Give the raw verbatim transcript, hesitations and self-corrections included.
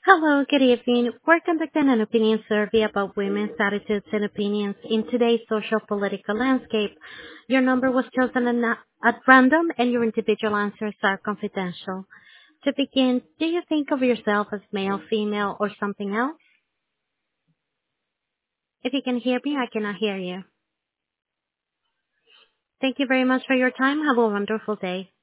Hello, good evening. We're conducting an opinion survey about women's attitudes and opinions in today's social political landscape. Your number was chosen at at random and your individual answers are confidential. To begin, do you think of yourself as male, female, or something else? If you can hear me, I cannot hear you. Thank you very much for your time. Have a wonderful day.